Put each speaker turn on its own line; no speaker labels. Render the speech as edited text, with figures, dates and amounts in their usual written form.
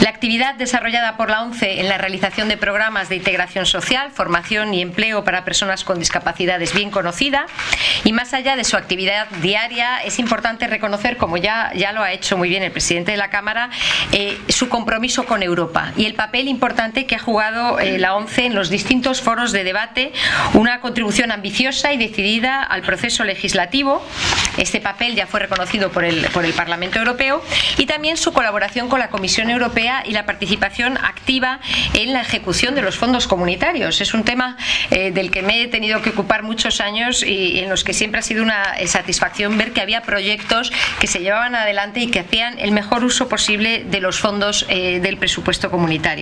La actividad desarrollada por la ONCE en la realización de programas de integración social, formación y empleo para personas con discapacidad es bien conocida, y más allá de su actividad diaria es importante reconocer, como ya lo ha hecho muy bien el presidente de la Cámara, su compromiso con Europa y el papel importante que ha jugado la ONCE en los distintos foros de debate, una contribución ambiciosa y decidida al proceso legislativo. Este papel ya fue reconocido por el Parlamento Europeo, y también su colaboración con la Comisión Europea y la participación activa en la ejecución de los fondos comunitarios. Es un tema del que me he tenido que ocupar muchos años y en los que siempre ha sido una satisfacción ver que había proyectos que se llevaban adelante y que hacían el mejor uso posible de los fondos del presupuesto comunitario.